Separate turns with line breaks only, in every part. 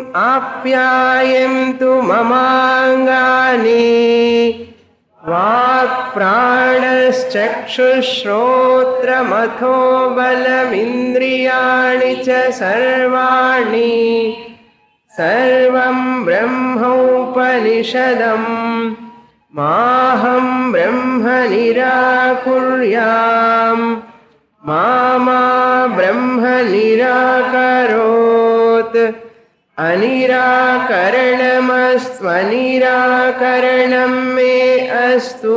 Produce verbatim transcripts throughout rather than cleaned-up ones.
आप्यायन्तु ममाङ्गानि वाक्प्राणश्चक्षुश्रोत्रमथो बलमिन्द्रियाणि च सर्वाणि सर्वं ब्रह्मोपनिषदं माहं ब्रह्म निराकुर्याम् मा मा ब्रह्म निराकरोत् अनिराकरणमस्त्वनिराकरणं मे अस्तु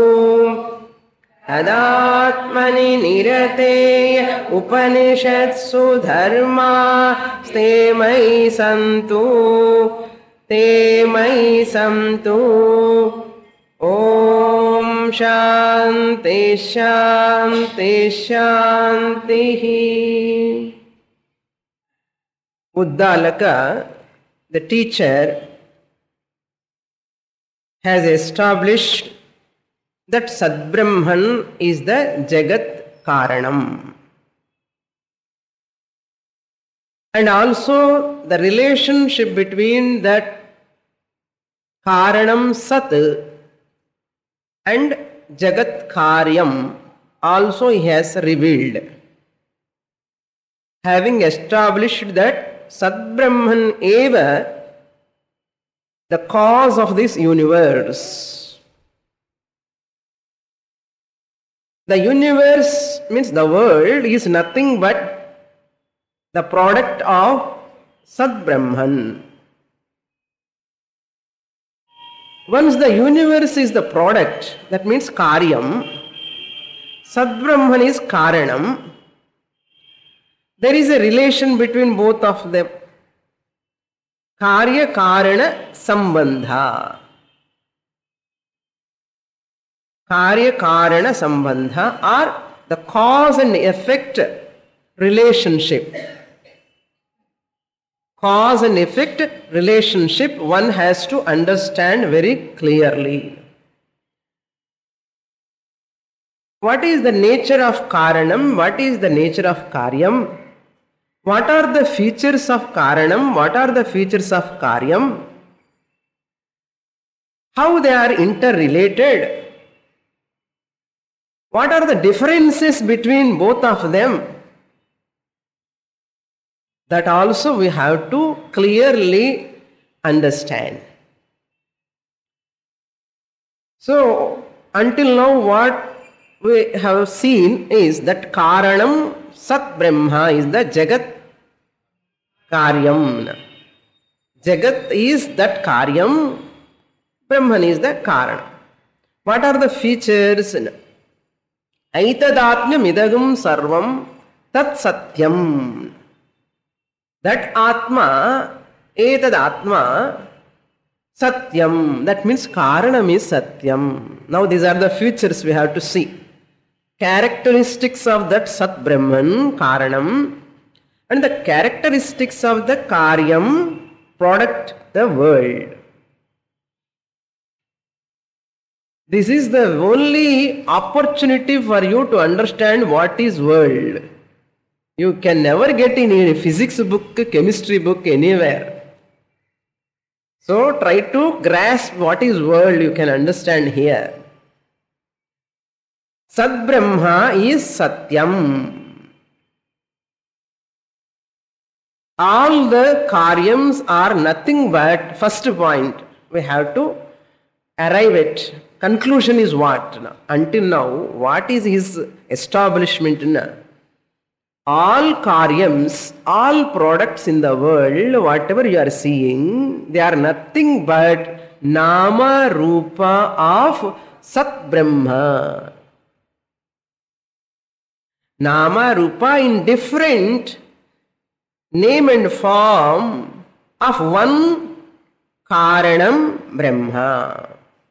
तदात्मनि निरतेय उपनिषत्सु धर्मा ते मयि सन्तु ते मयि सन्तु ओम शांति शांति शांति. Uddalaka, the teacher, has established that Sadbrahman is the Jagat Karanam. And also the relationship between that Karanam Sat and Jagat Karyam also he has revealed. Having established that Sadbrahman eva the cause of this universe. The universe means the world is nothing but the product of Sadbrahman. Once the universe is the product, that means Karyam, Sadbrahman is Karanam, there is a relation between both of them. Karya Karana Sambandha. Karya Karana Sambandha are the cause and effect relationship. Cause and effect relationship one has to understand very clearly. What is the nature of Karanam? What is the nature of Karyam? What are the features of Karanam? What are the features of Karyam? How they are interrelated? What are the differences between both of them? That also we have to clearly understand. So, until now what we have seen is that Karanam Sat Brahma is the Jagat Karyam. Jagat is that Karyam, Brahman is the Karana. What are the features? Aitadatmyam idagam sarvam tat satyam. That Atma, etad Atma, Satyam, that means Karanam is Satyam. Now these are the features we have to see. Characteristics of that Sat Brahman, Karanam, and the characteristics of the Karyam, product, the world. This is the only opportunity for you to understand what is world. You can never get in a physics book, chemistry book, anywhere. So try to grasp what is world, you can understand here. Sad Brahma is Satyam. All the Karyams are nothing but, first point, we have to arrive at. Conclusion is what? Until now, what is his establishment? All Karyams, all products in the world, whatever you are seeing, they are nothing but Nama Rupa of Sat Brahma. Nama Rupa in different name and form of one Karanam Brahma.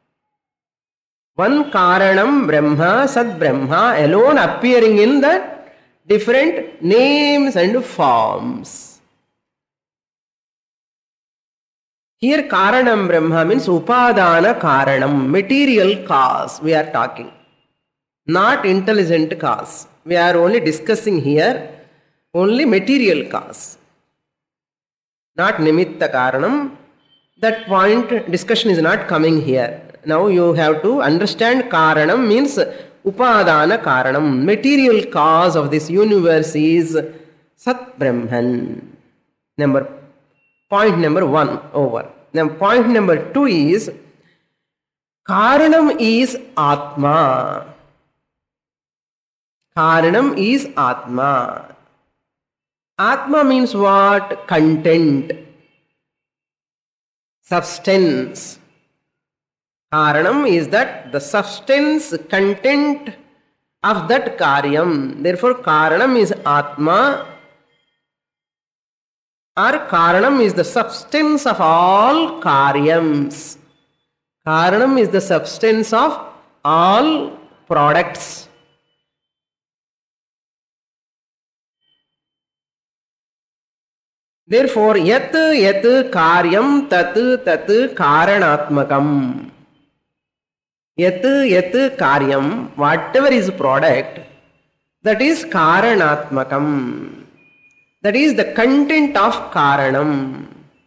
One Karanam Brahma, Sat Brahma alone appearing in the different names and forms. Here Karanam Brahma means Upadana Karanam, material cause we are talking, not intelligent cause. We are only discussing here only material cause. not nimitta karanam. That point discussion is not coming here. Now you have to understand karanam means upadana karanam. Material cause of this universe is Sat Brahman. Number point number one over. Now point number two is Karanam is Atma. Karanam is Atma. Atma means what? Content. Substance. Karanam is that the substance, content of that karyam. Therefore, Karanam is Atma, or Karanam is the substance of all karyams. Karanam is the substance of all products. Therefore, yat yat karyam tat tat karanatmakam. Yat yat karyam, whatever is product, that is karanatmakam. That is the content of karanam.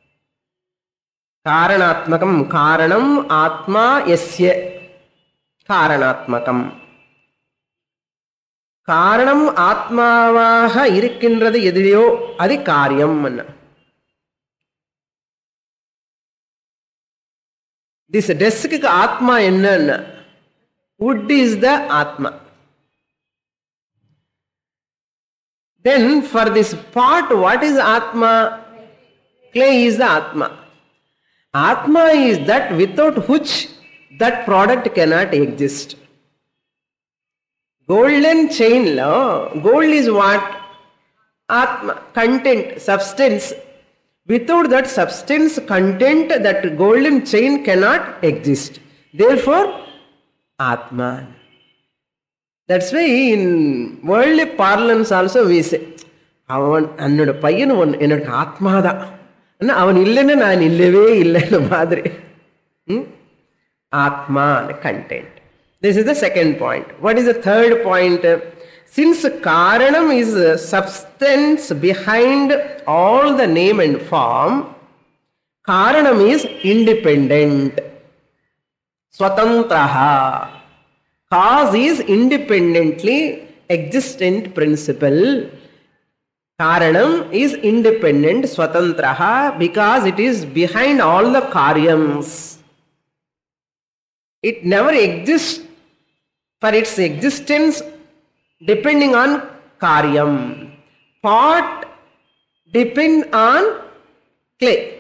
Karanatmakam, karanam atma yasya. Karanatmakam. Karanam atmavaha irikkinrathu ediliyo adi karyam. This desk atma enna? Wood is the atma. Then for this pot, what is atma? Clay is the atma. Atma is that without which that product cannot exist. Golden chain, gold is what? Atma, content, substance. Without that substance, content, that golden chain cannot exist. Therefore, Atma. That's why in worldly parlance also we say, avan annada payyan enakku Atma da. Anna avan illena naan illave illena madri. Hmm? Atma, content. This is the second point. What is the third point? Since Karanam is substance behind all the name and form, Karanam is independent. Swatantraha. Cause is independently existent principle. Karanam is independent, Swatantraha, because it is behind all the karyams. It never exists for its existence depending on karyam. Pot depend on clay.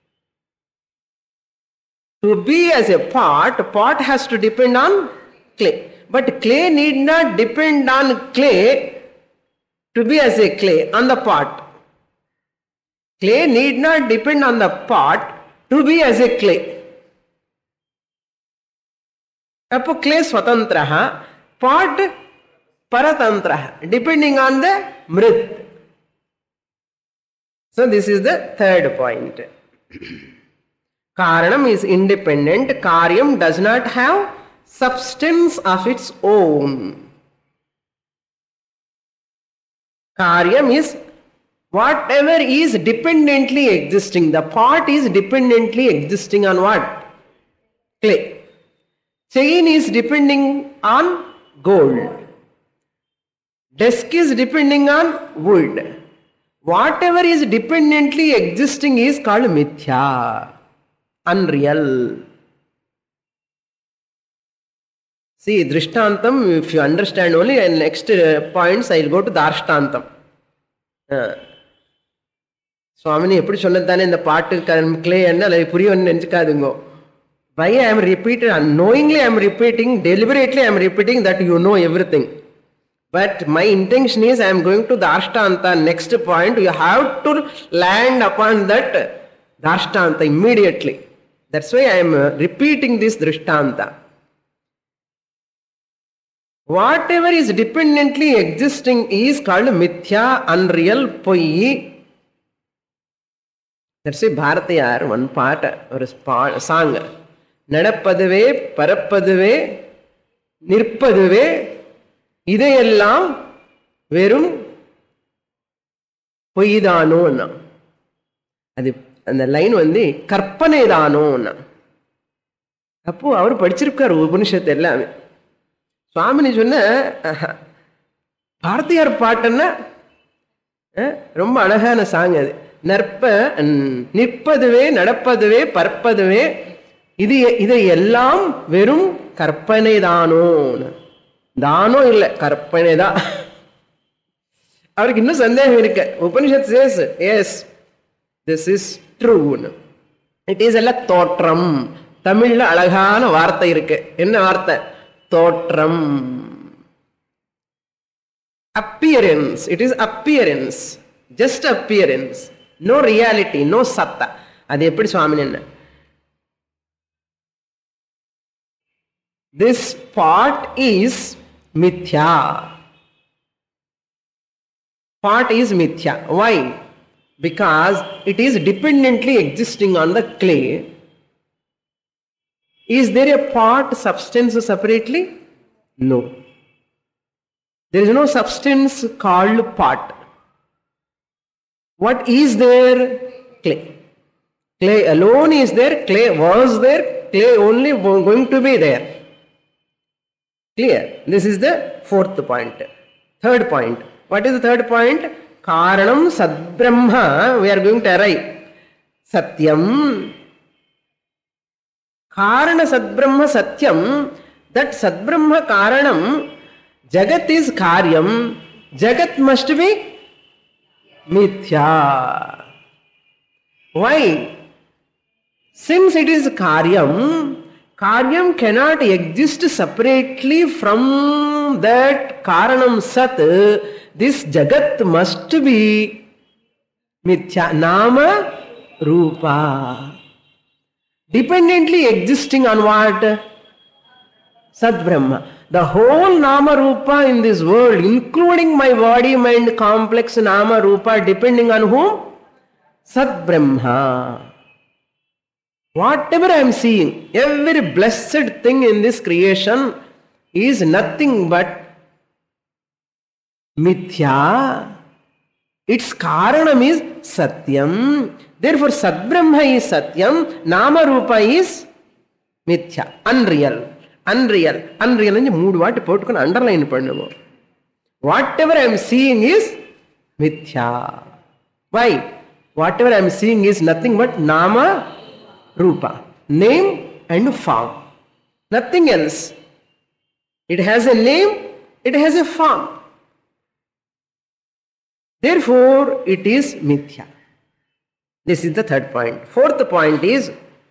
To be as a pot, pot has to depend on clay. But clay need not depend on clay to be as a clay on the pot. Clay need not depend on the pot to be as a clay. Appo clay swatantraha, pot paratantraha, depending on the mrit. So this is the third point. Karanam is independent. Karyam does not have substance of its own. Karyam is whatever is dependently existing. The pot is dependently existing on what? Clay. Chain is depending on gold. Desk is depending on wood. Whatever is dependently existing is called mithya, unreal. See, Drishtantam, if you understand only, and next uh, points I will go to Darshtantam. Uh. Swamini, eppadi solladhane in the part clay and puriyon nenchikadungo. Why I am repeating, unknowingly I am repeating, deliberately I am repeating that you know everything. But my intention is I am going to Darshtantam, next point, you have to land upon that Darshtantam immediately. That's why I am repeating this Drishtanta. Whatever is dependently existing is called mithya, unreal, poi. That's why Bharatiyar, one part or a song. Nadappaduve, parappaduve, nirpaduve, ideyellam verum poidano. அது அந்த line வந்து கற்பனை தானோன்னா. அப்போ அவர் படிச்சிருக்காரு உபனிஷத்து எல்லாமே. சுவாமினி சொன்ன பாரதியார் பாட்டுன்னா ரொம்ப அழகான சாங் அது. நற்ப நிற்பதுவே நடப்பதுவே பறப்பதுவே இது இதை எல்லாம் வெறும் கற்பனை தானோ. தானோ இல்லை, கற்பனை தான். அவருக்கு இன்னும் சந்தேகம் இருக்கு. Upanishad says yes this is true. It is எல்லாம் தோற்றம். தமிழ்ல அழகான வார்த்தை இருக்கு. என்ன வார்த்தை? தோற்றம். appearance. It is appearance, just appearance, no reality, no satta. அது எப்படி சுவாமி என்ன? This part is mithya. Part is mithya. Why? Because it is dependently existing on the clay. Is there a part substance separately? No. There is no substance called part. What is there? Clay. Clay alone is there. Clay was there. Clay only going to be there. Clear? This is the fourth point. Third point. What is the third point? Karanam Sadbrahma. We are going to arrive. Satyam. Karana Sadbrahma Satyam. That Sadbrahma Karanam. Jagat is Karyam. Jagat must be Mithya. Why? Since it is Karyam, Karyam cannot exist separately from that Karanam Sat. This Jagat must be Mithya. Nama Rupa. Dependently existing on what? Sat Brahma. The whole Nama Rupa in this world, including my body, mind, complex Nama Rupa, depending on whom? Sat Brahma. Whatever I am seeing, every blessed thing in this creation is nothing but Mithya. Its Karanam is Satyam. Therefore, Sat Brahma is Satyam, Nama Rupa is Mithya, unreal. Unreal. Unreal. மூணு வாட்டி போட்டுக்கணும், underline பண்ணுவோம். Whatever I am seeing is Mithya. Why? Whatever I am seeing is nothing but Nama Rupa. Name and form. Nothing else. It has a name, it has a form. Therefore, it is Mithya. This is the third point. Fourth point is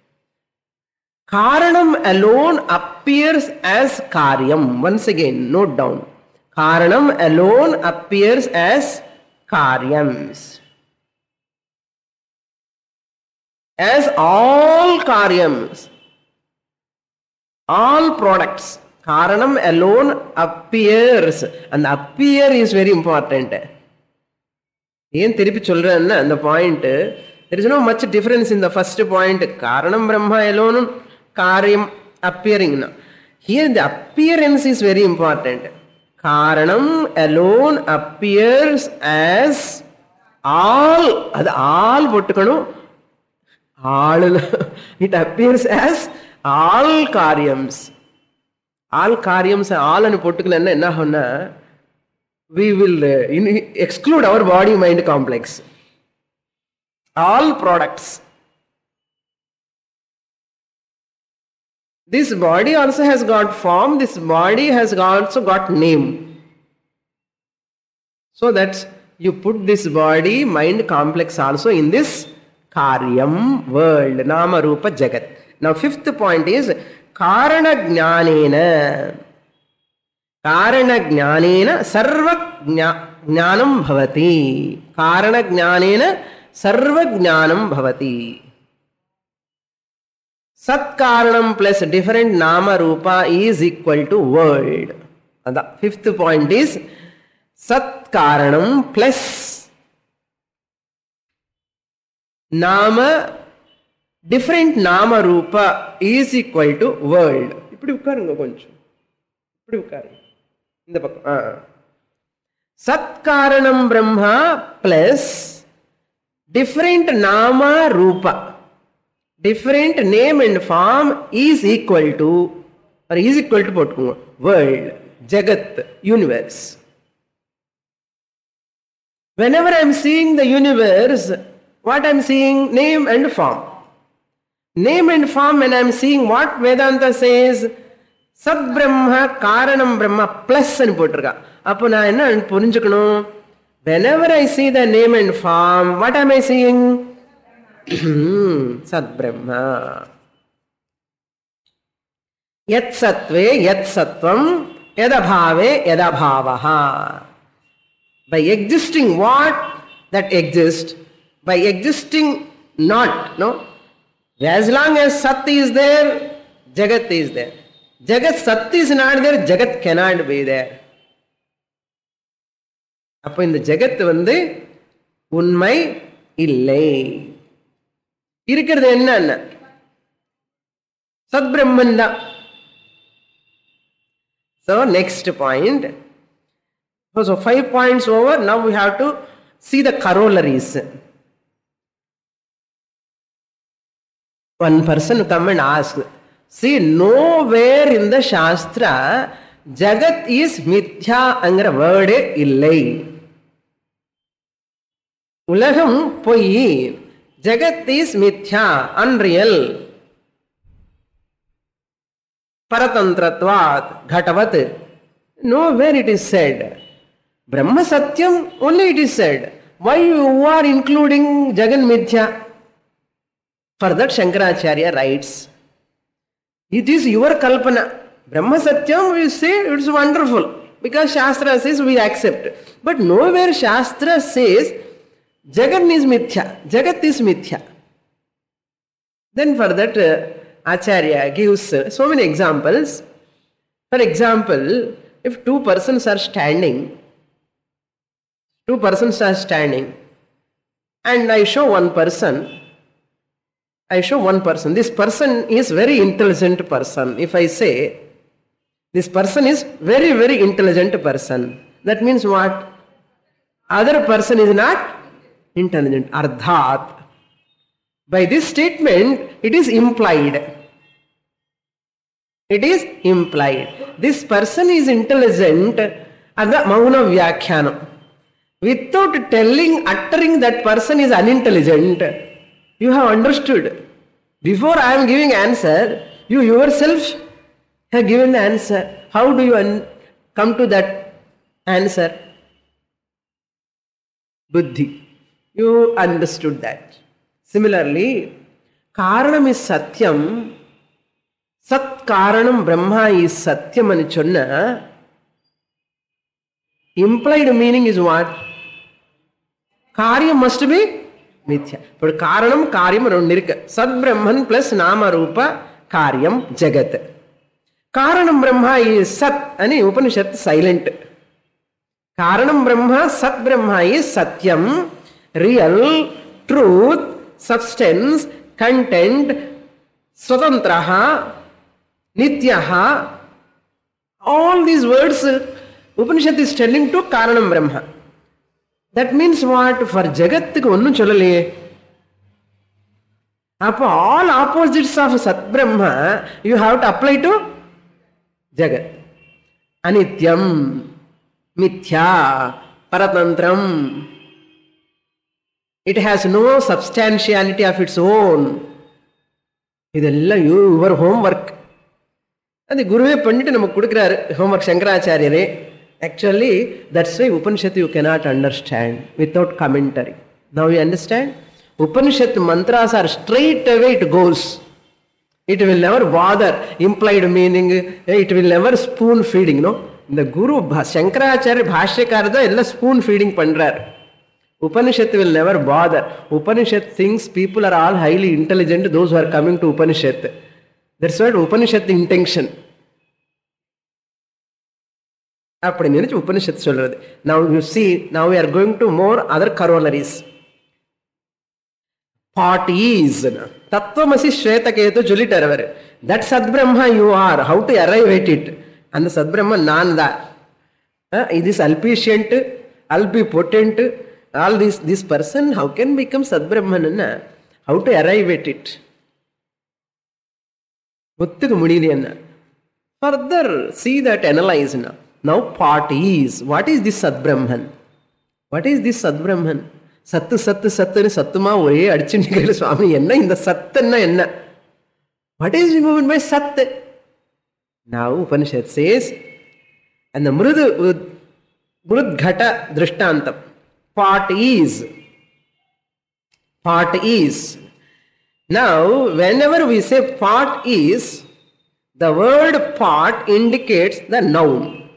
Karanam alone appears as Karyam. Once again, note down. Karanam alone appears as Karyams. As all Karyams, all products, Karanam alone appears. And appear is very important. ஏன் திருப்பி சொல்றேன்னா அந்த point, there is no much difference in the first point. Karanam Brahma alone, Karyam appearing. Here the appearance is very important. Karanam alone appears as all. அது all போட்டுக்கணும். All. It appears as all Karyams. All Karyams, all anu போட்டுக்கலன்னா என்ன ஆகும்னா, we will uh, in, exclude our body mind complex. All products. This body also has got form, this body has also got name. So that you put this body mind complex also in this Karyam world, Nama Rupa Jagat. Now fifth point is Karana Jnanena. Karana Jnanena Sarva Jnanam Bhavati. Karana Jnanena Sarva Jnanam Bhavati. Sat Karanam plus different Nama Rupa is equal to world. And the fifth point is Sat Karanam plus Nama, different Nama Rupa is equal to world. இப்படி உட்காருங்க கொஞ்சம், இப்படி உட்காருங்க இந்த பக்கம். Sat Karanam Brahma plus different nama rupa, different name and form is equal to, or is equal to world, jagat, universe. Whenever I am seeing the universe, what I am seeing? Name and form. Name and form, when I am seeing what Vedanta says, Sat Brahma, Karanam Brahma, plus and potrika. Appo na enna purinjukano? Whenever I see the name and form, what am I seeing? Sat Brahma. Yat Sattve, Yat Sattvam, Yadabhave, Yadabhavaha. By existing what? That exists. By existing not, no? As long as Sat is there, Jagat is there. Jagat Sat is not there, Jagat cannot be there. அப்போ இந்த ஜெகத் வந்து உண்மை இல்லை. இருக்கிறது என்ன? சத் பிரம்மன் தான். So next point. So five points over. Now we have to see the corollaries. One person come and ask, see, nowhere in the Shastra Jagat is mithya angra word illai. Ulagam poi. Jagat is mithya, unreal. Paratantratvat, ghatavat. Nowhere it is said. Brahma Satyam, only it is said. Why you are including Jagan mithya? For that Shankaracharya writes, it is your kalpana. Brahma Satyam, we say it's wonderful because Shastra says we accept. But nowhere Shastra says Jagat is mithya, Jagat is mithya. Then for that uh, Acharya gives uh, so many examples. For example, if two persons are standing, two persons are standing, and I show one person, I show one person. This person is very intelligent person. If I say, this person is very, very intelligent person, that means what? Other person is not intelligent. Ardhat. By this statement, it is implied. It is implied. This person is intelligent, ada mauna vyakyanam. Without telling, uttering that person is unintelligent, you have understood. Before I am giving answer, you yourself have given the answer. How do you un- come to that answer? Buddhi. You understood that. Similarly, Karanam is Satyam. Sat Karanam Brahma is Satyam ani chonna. Implied meaning is what? Karyam must be mithya. But Karanam, Karyam rendirukku. Sat Brahman plus Nama Rupa Karyam Jagat. Karanam Brahma is Sat. Ani Upanishad silent. Karanam Brahma, Sat Brahma is Satyam, real, truth, substance, content, Swatantraha, Nityaha. All these words Upanishad is telling to Karanam Brahma. That means what? For Jagat onnu cholale. Appo all opposites of Sat Brahma you have to apply to Jagat. Anityam, Mithya, Paratantram. It has no substantiality of its own. Idella your homework. And the Guruve Pandit namak kudukrar homework Shankaracharya. Actually, that's why Upanishad you cannot understand without commentary. Now you understand? Upanishad mantras are straight away it goes. It will never bother implied meaning. It will never spoon feeding. No, the Guru Shankaracharya Bhashyakara ella spoon feeding pandrar. Upanishad will never bother. Upanishad thinks people are all highly intelligent. Those who are coming to Upanishad. That's what Upanishad intention. Upanishad now you see, now we are going to more other corollaries. Part is Tattvamasi Shvetaketu Julitaravar. That Sad Brahma you are. How to arrive at it? And the Sad Brahma Nanda. Uh, it is alpicient, albipotent, all this, this person, how can become Sadbrahman? How to arrive at it? Further, see that, analyze now. Now part is, what is this Sadbrahman? What is this Sadbrahman? Sattu, Sattu, Sattu, Sattuma, Ore, Adichinnikayila Swami, enna, in the Sattanna enna. What is meant by Sat? Now Upanishad says, and the Mrudu, Mrudghata Drishtantam, part is, part is. Now, whenever we say part is, the word part indicates the noun.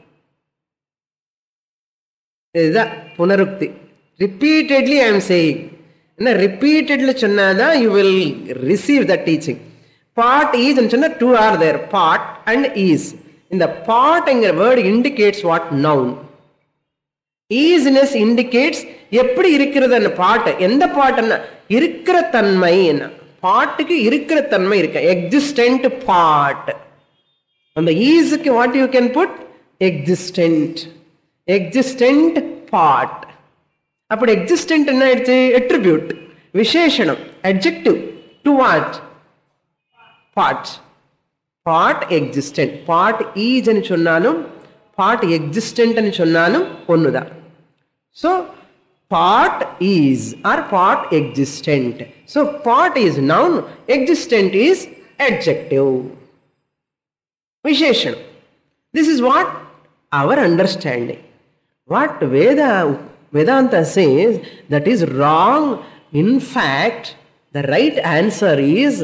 This is the Punarukti. Repeatedly I am saying. Repeatedly channada, you will receive the teaching. Part is and channa, two are there. Part and is. In the part word indicates what? Noun. Easiness indicates எப்படி இருக்கிறது அந்த பாட்டு. எந்த பாட்டுன்னா இருக்கிற தன்மை என்ன பாட்டுக்கு இருக்கிற தன்மை இருக்க existent part. அந்த ஈஸுக்கு what you can put? Existent. Existent part. அப்படி existent என்ன ஆயிடுச்சு? Attribute, விசேஷணம், adjective to what? Part. Part existent. Part is అని சொன்னாலும் part existent అని சொன்னாலும் ஒண்ணுதான். So part is or part existent. So part is noun, existent is adjective. Visheshan. This is what our understanding. What Veda Vedanta says, that is wrong. In fact, the right answer is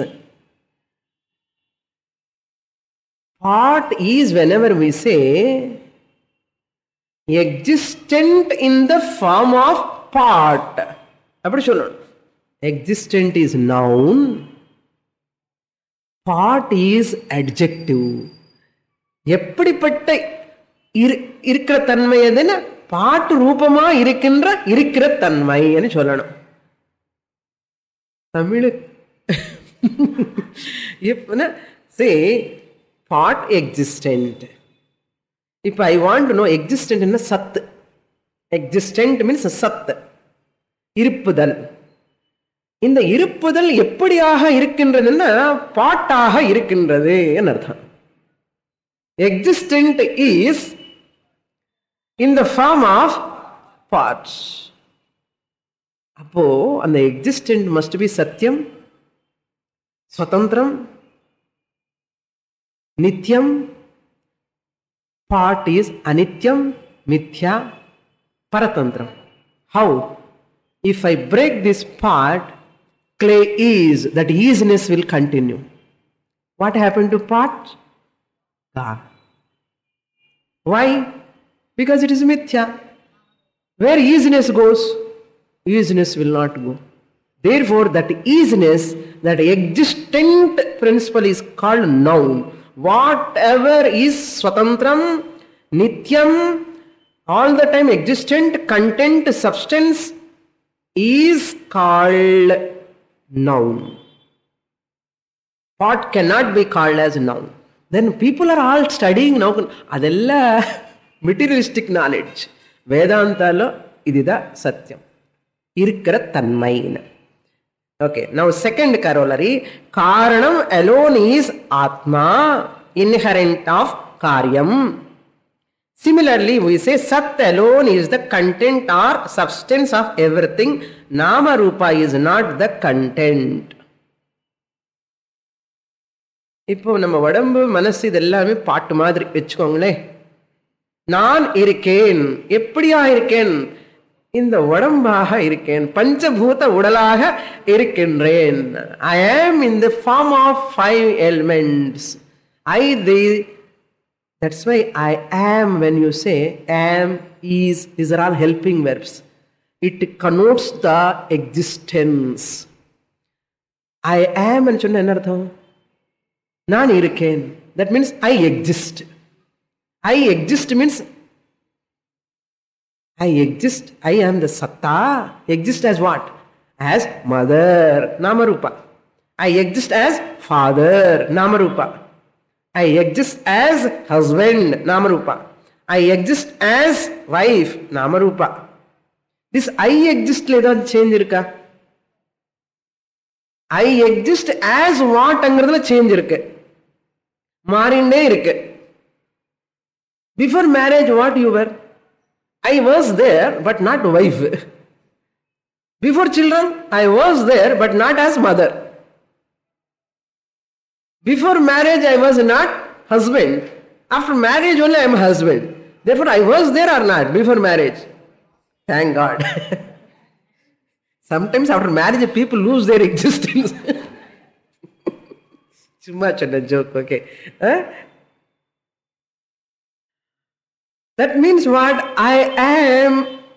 part is, whenever we say, existent in the form of part. அப்படி சொல்லணும். Existent is noun, part is adjective. எப்படிப்பட்ட இருக்கிற தன்மை எதுன்னா பாட்டு ரூபமா இருக்கின்ற இருக்கிற தன்மை என்று சொல்லணும். தமிழ் எப்பனா say part existent. If I want to know existent in a sat, existent means a sat, irupudal. In the irupudal எப்படியாக இருக்கின்றதுன்னா பாட்டாக இருக்கின்றது என்று அர்த்தம். Existent is in the form of parts. அப்போ அந்த existent must be satyam, swatantram, nityam. Part is anityam, mithya, paratantram. How? If I break this part, clay is, that easiness will continue. What happened to part? God. Why? Because it is mithya. Where easiness goes, easiness will not go. Therefore, that easiness, that existent principle is called noun. Whatever is swatantram, nityam, all the time existent, content, substance is called noun. Part cannot be called as noun. Then people are all studying now. Adella materialistic knowledge. Vedantalo idida satyam. Irkara tanmaina. Okay, now second corollary, Karanam alone is Atma, inherent of Karyam. Similarly, we say Sat alone is the content or substance of everything. Nama Rupa is not the content. இப்போ நம்ம உடம்பு மனசு இதெல்லாமே பாட்டு மாதிரி வச்சுக்கோங்களே. நான் இருக்கேன், எப்படியா இருக்கேன்? இந்த உடம்பாக இருக்கேன், பஞ்சபூத உடலாக இருக்கின்றேன். I am in the form of five elements. I, the, that's why I am, when you say am, is, these are all helping verbs. It connotes the existence. I am and சொன்ன என்ன அர்த்தம்? நான் இருக்கேன். That means I exist. I exist means I exist, I am the Satta. Exist as what? As mother, Namarupa. I exist as father, Namarupa. I exist as husband, Namarupa. I exist as wife, Namarupa. This I எக்ஸிஸ்ட்ல ஏதாவது change இருக்கா? I exist as வாட்ங்கிறதுல change இருக்கு, மாறிண்டே இருக்கு. Before marriage what you were? I was there but not wife. Before children I was there but not as mother. Before marriage I was not husband. After marriage only I am a husband. Therefore I was there or not before marriage? Thank God. Sometimes after marriage people lose their existence. Too much of a joke, okay. Huh? That means what? I am,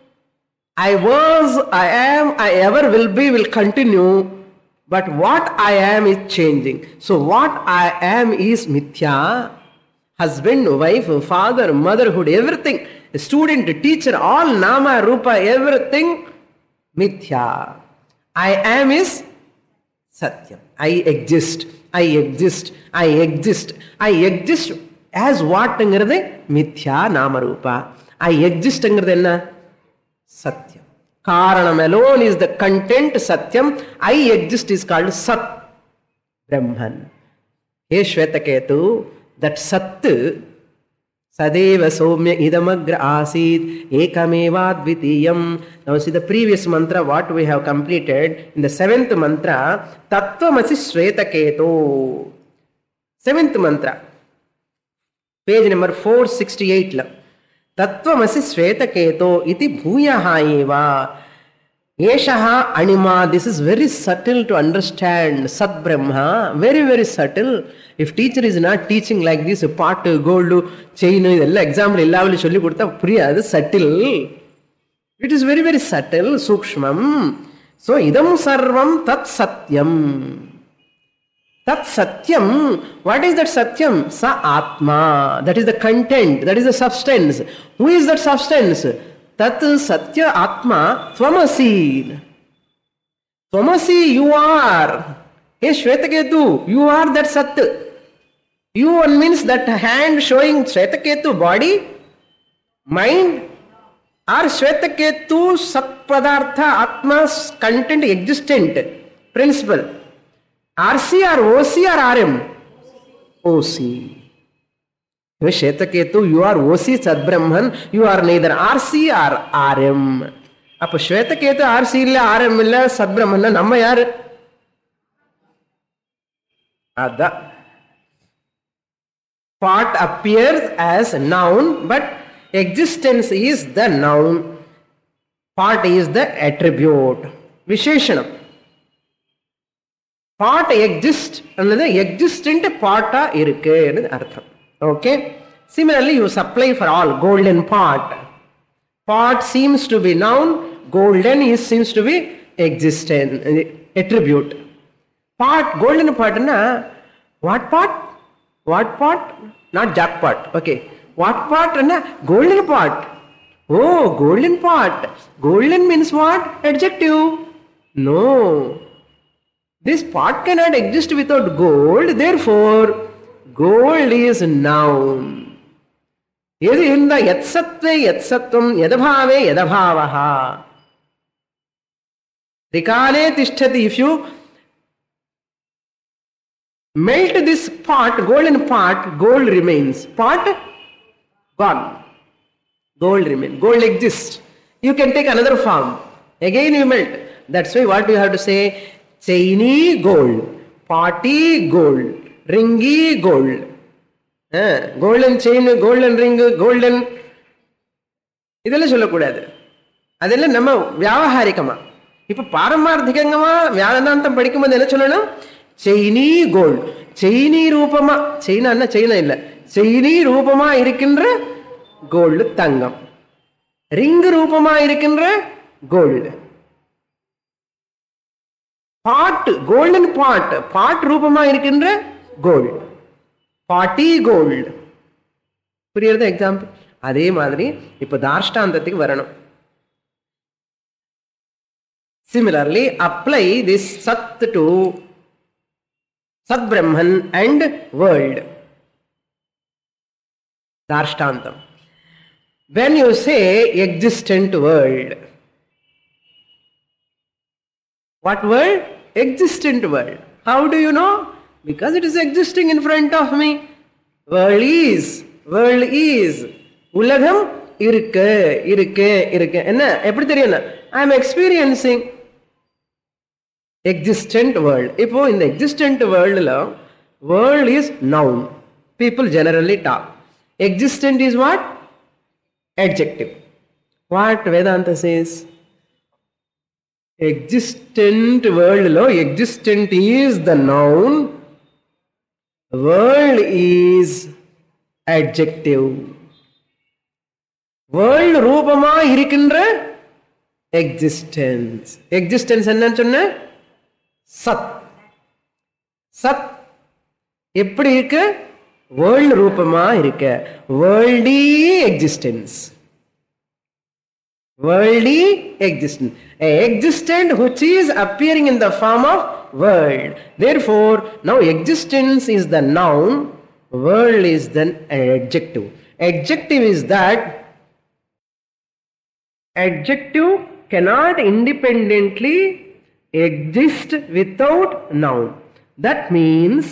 I was, I am, I ever will be, will continue. But what I am is changing. So what I am is mithya. Husband, wife, father, motherhood, everything. Student, teacher, all nama, rupa, everything mithya. I am is satyam. I exist. I exist. I exist. I exist as what? Mithya nama rupa. I exist enna? Satyam. Karanam alone is the content, Satyam. I exist is called Sat, Brahman. Hey Shvetaketu, that Sat, Sadeva Somya Idamagra Asid, Ekameva Dvitiyam. Now see the previous mantra, what we have completed. In the seventh mantra, Tattvamasi Shvetaketu. Seventh mantra, page number four sixty-eight. Tattvamasi Shvetaketo iti bhuyaha eva. Eshaha anima. This is very subtle to understand. Sat Brahma. Very, very subtle. If teacher is not teaching like this, pot, gold, chain, example, illavali solli kodutha puriyadu. Subtle. It is very, very subtle. Sukshmam. So, idam sarvam tat satyam. Tat satyam. What is that satyam? Sa atma. That is the content. That is the substance. Who is that substance? Tat satya atma tvamasi. Tvamasi, you are. Hey Shvetaketu, you are that sat. You one means that hand showing Shvetaketu body, mind, or Shvetaketu sat padartha atma's content existent principle. R C or O C or R M? O C. Shvetaketu, you are O C Sat Brahman, you are neither R C or R M. Appo Shvetaketu R C illa, R M illa, Sat Brahman namma yaru? Adha. Part appears as noun, but existence is the noun. Part is the attribute. Visheshanam. Part exist, another existent part irukku artham. Okay. Similarly, you supply for all golden part. Part seems to be noun, golden is seems to be existent attribute. Part golden part na what part? What part? Not jackpot. Okay. What part na golden part. Oh, golden part. Golden means what? Adjective. No. This part cannot exist without gold, therefore gold is noun. Yadi hinda yatsatve yatsatvam yadabhave yadabhavaha. Rikale tishtati. If you melt this pot, golden pot, gold remains. Pot gone. Gold remains. Gold exists. You can take another form. Again you melt. That's why what you have to say? Chainy gold, party gold, ringy gold, eh, golden chain, golden ring, golden. இதெல்லாம் சொல்லக்கூடாது. அதெல்லாம் நம்ம வியாவகாரிகமா. இப்ப பாரமார்த்திகமா வேதாந்தம் படிக்கும்போது என்ன சொல்லணும்? செயினி gold. செயினி ரூபமா, செயினா செயினா இல்ல, செயினி ரூபமா இருக்கின்ற கோல்டு தங்கம், ரிங் ரூபமா இருக்கின்ற கோல்டு. பாட், கோல்டன் பாட், பாட் ரூபமா இருக்கின்ற கோல்டு, பாட்டி கோல்டு. புரியுறது எக்ஸாம்பிள்? அதே மாதிரி இப்ப தார்ஷ்டாந்தத்துக்கு வரணும். Similarly, apply this Sat to Sat Brahman and world. Darshtantam. When you say existent world, What world? Existent world. How do you know? Because it is existing in front of me. World is. World is. Ulagam irukku, irukku, irukku. Enna? Eppadi theriyum? I am experiencing existent world. Ipo in the existent world la, world is noun. People generally talk. Existent is what? Adjective. What Vedanta says? Existent world lo, existent is the noun. World is adjective. World ரூபமா இருக்கின்ற existence. Existence என்னன்னு சொன்ன? சத். சத் எப்படி இருக்கு? World ரூபமா இருக்க. Worldly existence. Worldly existence. A existent which is appearing in the form of world. Therefore, now existence is the noun, world is the adjective. Adjective is that adjective cannot independently exist without noun. That means,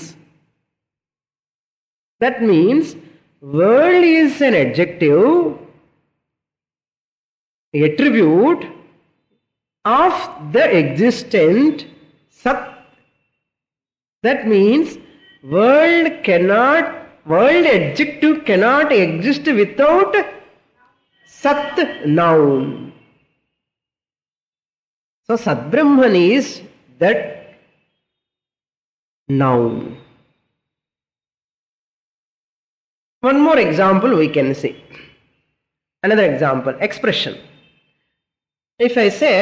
that means world is an adjective, attribute of the existent sat. That means world cannot, world adjective cannot exist without sat noun. So Sat Brahman is that noun. One more example we can see. Another example, expression. If I say,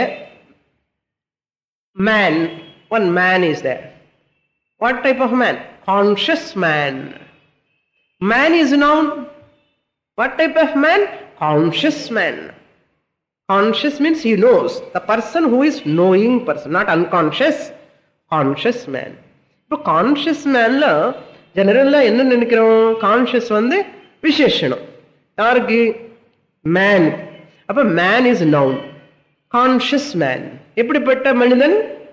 man, one man is there. What type of man? Conscious man. Man is noun. What type of man? Conscious man. Conscious means he knows. The person who is knowing person, not unconscious. Conscious man. So conscious man la, generally enna nenikirom? Conscious vande visheshanam. Yarku? Man. Appa man is noun. Conscious man. எப்படிப்பட்ட மனிதன்?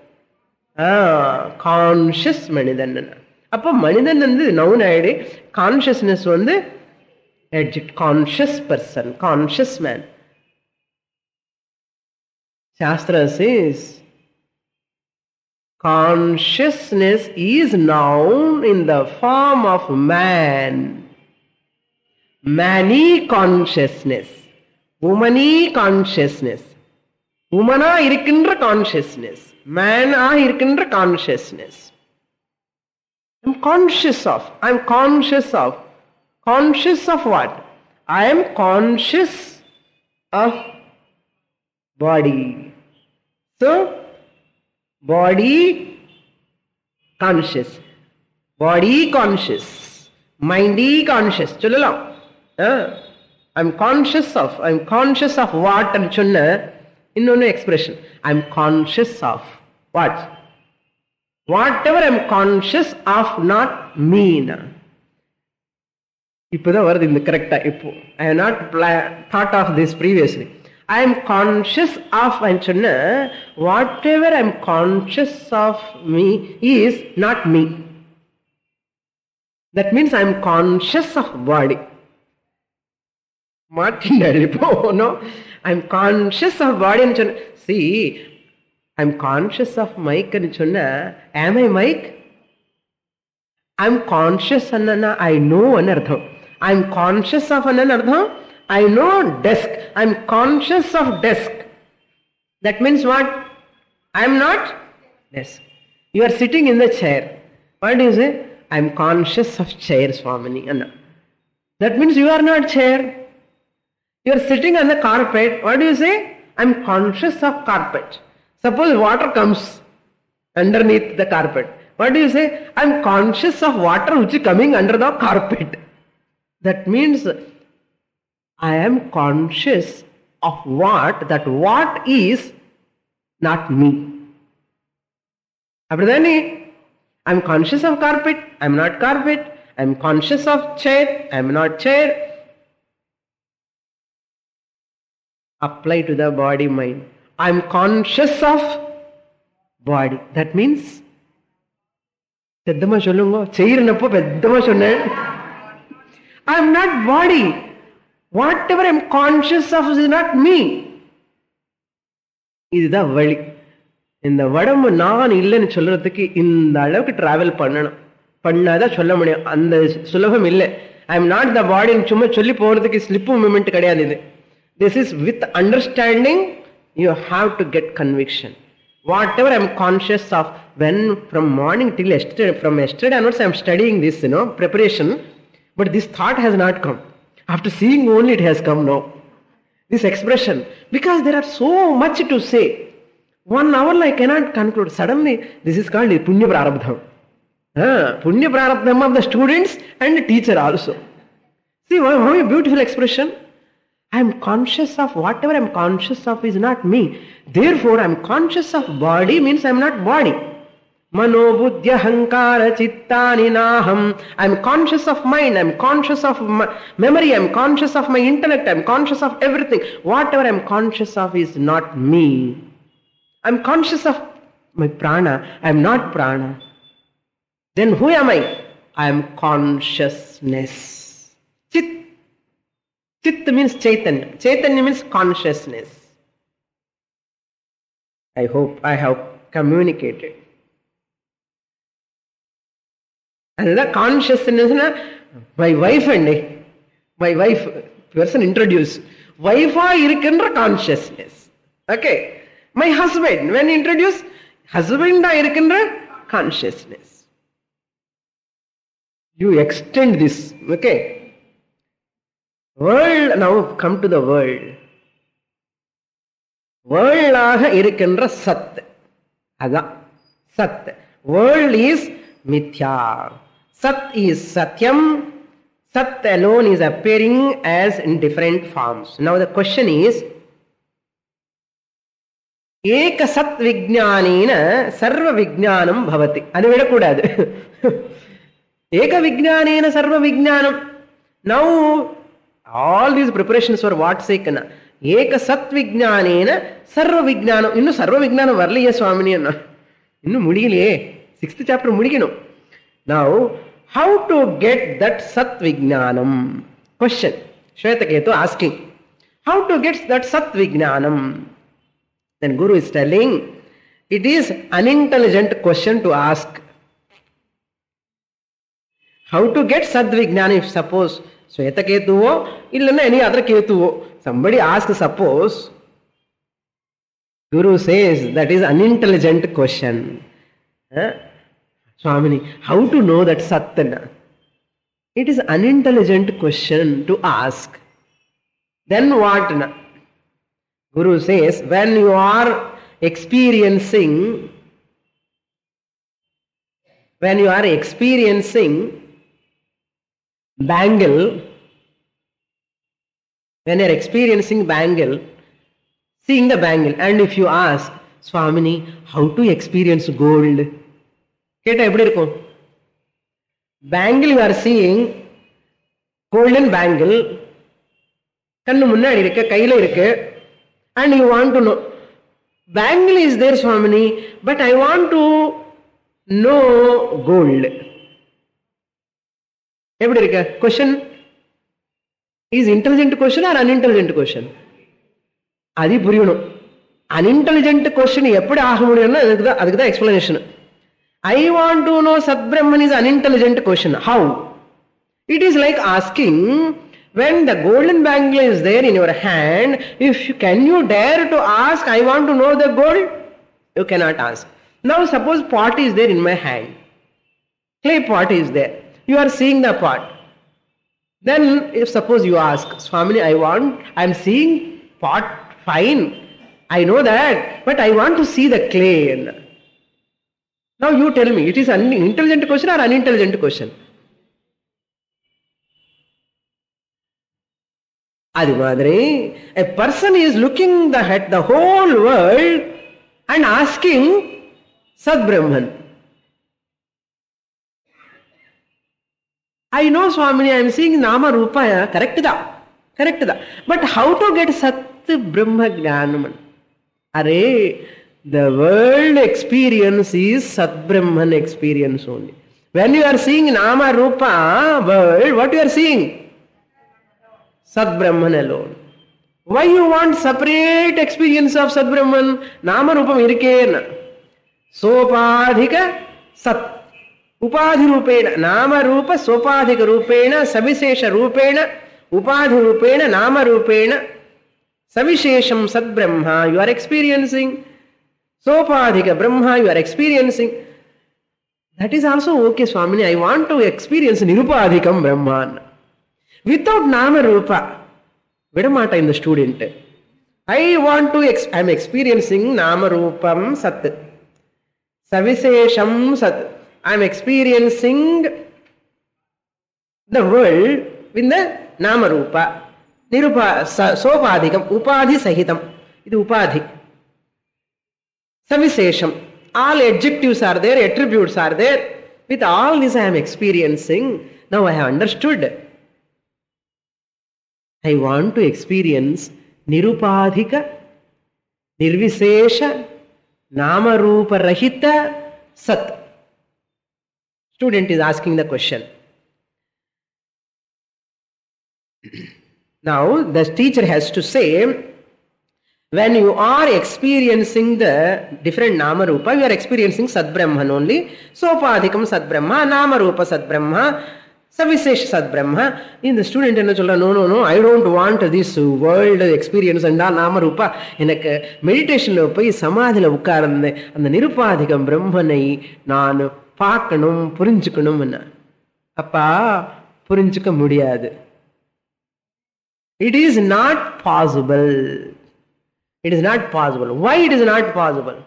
Conscious மனிதன். அப்போ மனிதன் வந்து noun ஆயிடு, consciousness வந்து adjective. Conscious person, conscious man. Shastra says consciousness is noun in the form of man. Many consciousness. Womany consciousness. Womana irukindra consciousness. Man ah irukindra consciousness. I am conscious of. I am conscious of. Conscious of what? I am conscious of body. So, body conscious. Body conscious. Mindy conscious. Cholalam. Uh, I am conscious of. I am conscious of what? And chonna. Innonu expression. I am conscious of what? Whatever I am conscious of, not me. இப்போதான் வருது இந்த கரெக்டா. இப்போ I have not thought of this previously. I am conscious of and சொன்ன whatever I am conscious of me is not me. That means I am conscious of body. மாட்டினாரு இப்போ. No, I am conscious of body and சொன்ன. See, I am conscious of mic and சொன்ன. Am I mic? I am conscious annana I know an artham. I am conscious of an artham. I know desk. I am conscious of desk. That means what? I am not desk. You are sitting in the chair. What do you say? I am conscious of chair, Swamini. Anna. That means you are not chair. You are sitting on the carpet. What do you say? I am conscious of carpet. Suppose water comes underneath the carpet. What do you say? I am conscious of water which is coming under the carpet. That means I am conscious of what, that what is not me. Abradani, I am conscious of carpet, I am not carpet. I am conscious of chair, I am not chair. Apply to the body mind. I am conscious of body. That means, పెద్దమ్మ சொல்லுங்க, செய்யறனப்போ பெద్దమ్మ சொன்னேன், I am not body. Whatever I am conscious of is not me. இதுதான் வழி. இந்த உடம்பு நான் இல்லைன்னு சொல்றதுக்கு இந்த அளவுக்கு டிராவல் பண்ணணும், பண்ணாதான் சொல்ல முடியும். அந்த சுலபம் இல்லை. ஐ எம் நாட் த பாடின்னு சும்மா சொல்லி போறதுக்கு ஸ்லிப் மூமெண்ட் கிடையாது. இது this is with understanding. You have to get conviction. Whatever I am conscious of, when from morning till yesterday, from yesterday onwards I am studying this, you know, preparation, but this thought has not come. After seeing only it has come now. This expression, because there are so much to say. One hour I cannot conclude. Suddenly, this is called Punya Prarabdham. Ah, Punya Prarabdham of the students and the teacher also. See, how a beautiful expression. I am conscious of whatever I am conscious of is not me. Therefore, I am conscious of body means I am not body. Mano buddhya hankara chittani naham. I am conscious of mind. I am conscious of memory. I am conscious of my intellect. I am conscious of everything. Whatever I am conscious of is not me. I am conscious of my prana. I am not prana. Then who am I? I am consciousness. Chit. Chit means Chaitanya. Chaitanya means consciousness. I hope I have communicated. And the consciousness, my wife and my wife, person introduced. Wife irukendra consciousness. Okay. My husband, when introduced, husband irukendra consciousness. You extend this, okay? World, now come to the world. World ஆக இருக்கின்ற சத், அதான் சத். World is mithya. Sat is satyam. Sat alone is appearing as in different forms. Now the question is, ஏக சத் விஜ்ஞானேன சர்வ விஜ்ஞானம் பவதி. அது விடக்கூடாது. ஏக விஜ்ஞானேன சர்வ விஜ்ஞானம். Now all these preparations for what sake? ஏக சத் விஜ்ஞானேன சர்வ விஜ்ஞானம். இன்னும் சர்வ விஜ்ஞானம் வரலையே சுவாமினி அண்ணா, இன்னும் முடியலையே, சிக்ஸ்த் சாப்டர் முடிக்கணும். Now how to get that sat vijnanam? Question. Shwetaketu asking, how to get that sat vijnanam? Then Guru is telling, it is unintelligent question to ask. How to get sat vijnanam? If suppose Shwetaketuvo illanna any other ketuvo, somebody asks suppose, Guru says that is unintelligent question. Huh? Swamini, how to know that Satana? It is unintelligent question to ask. Then what? Guru says, when you are experiencing, when you are experiencing bangle, when you are experiencing bangle, seeing the bangle, and if you ask, Swamini, how to experience gold? கேட்டா எப்படி இருக்கும்? Bangle you are seeing, golden bangle கண்ணு முன்னாடி இருக்கு, கையில இருக்கு, and you want to know. Bangle is there Swamini, but I want to know gold. எப்படி இருக்க? Question is intelligent question or unintelligent question? அது புரியணும். அன்இன்டெலிஜென்ட் கொஸ்டின் எப்படி ஆக முடியும்னா அதுக்குதான் அதுக்குதான் explanation. I want to know Sat Brahman is an unintelligent question. How? It is like asking, when the golden bangle is there in your hand, if you, can you dare to ask, I want to know the gold? You cannot ask. Now suppose pot is there in my hand. Clay pot is there. You are seeing the pot. Then if suppose you ask, Swamini, I want, I am seeing pot fine. I know that, but I want to see the clay. Now you tell me, it is an intelligent question or unintelligent question? Adi madri, a person is looking the, at the whole world and asking Sat Brahman. I know Swamini, I am seeing Nama Rupaya, correct da, correct da. But how to get Sat Brahma Jnanam? Are The world experience is Sat-Brahman experience only. When you are seeing Nama Rupa world, what you are seeing? Sat-Brahman alone. Why you want separate experience of Sat-Brahman? Nama Rupam irkena. Sopadhika Sat. Upadhi Rupena. Nama Rupa Sopadhika Rupena. Savisesha Rupena. Upadhi Rupena. Nama Rupena. Savishesham Sat-Brahma. You are experiencing. Sopadhika Brahma. You are experiencing. That is also okay, Swamini. I want to experience Nirupadhikam Brahman. Without Nama Rupa. Vidamata in the student. I want to, ex- I am experiencing Nama Rupam Sat. Savisesham Sat. I am experiencing the world with the Nama Rupa. Nirupa, Sopadhikam, Upadhi Sahitam. It is Upadhi. Savisesham. All adjectives are there, attributes are there. With all this I am experiencing. Now I have understood. I want to experience Nirupadhika, Nirvisesha, Nama Rupa Rahita, Sat. Student is asking the question. Now the teacher has to say, when you are experiencing the different Nama Rupa, you are experiencing Sat Brahman only. Sopadhikam Sat Brahma, Nama Rupa Sat Brahma, Savisesha Sat Brahma. In the student, no, no, no, I don't want this world experience and Nama Rupa. In a meditation, Samadhila Ukarande, and the Nirupadhikam Brahmanai, Nan, Pakanum, Purinchukunum. Appa, Purinchuka Mudiad. It is not possible. It is not possible. Why it is not possible?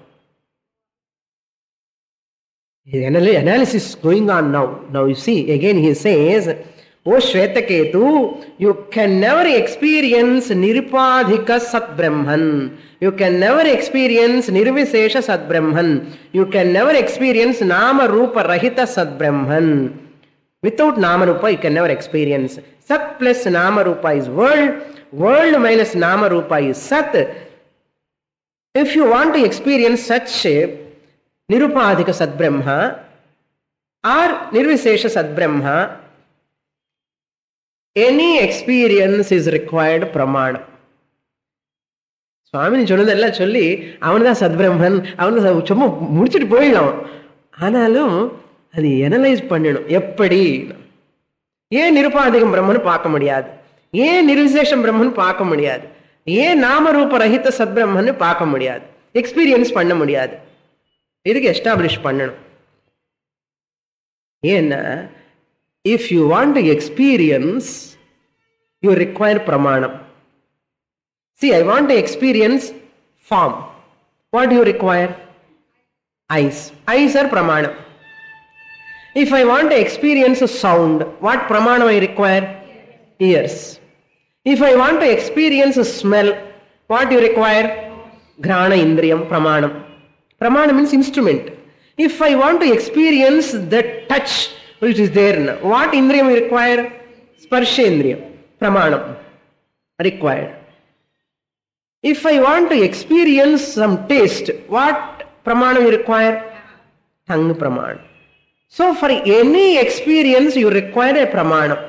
His analysis is going on now. Now you see, again he says, O Shvetaketu, you can never experience Nirupadhika Sat Brahman. You can never experience Nirvisesha Sat Brahman. You can never experience Nama Rupa Rahita Sat Brahman. Without Nama Rupa, you can never experience. Sat plus Nama Rupa is world. World minus Nama Rupa is Sat. If you want to experience such Nirupadhika Sat Brahma or Nirvisesha Sat Brahma, any experience is required pramana. Swamini சொன்னதெல்லாம் சொல்லி அவன்தான் சத்பிரம்மன் அவன் சும்மா முடிச்சுட்டு போயிடலாம். ஆனாலும் அது analyse பண்ணணும். எப்படி? ஏன் நிருபாதிகம் பிரம்மன் பார்க்க முடியாது? ஏன் நிர்விசேஷம் பிரம்மன் பார்க்க முடியாது? ஏன் நாமரூப ரஹித சத்பிரம்மன் பார்க்க முடியாது? எக்ஸ்பீரியன்ஸ் பண்ண முடியாது. இதுக்கு எஸ்டாப்ளிஷ் பண்ணணும். ஏன்னா if you want to experience, you require pramanam. See, I want to experience form. What do you require? Eyes. Eyes are pramanam. If I want to experience a sound, what pramanam I require? Ears. If I want to experience a smell, what do you require? Grana indriyam pramanam. Pramanam means instrument. If I want to experience the touch which is there, what indriyam we require? Sparsha indriyam. Pramanam required. If I want to experience some taste, what pramanam you require? Tongue pramanam. So for any experience you require a pramanam.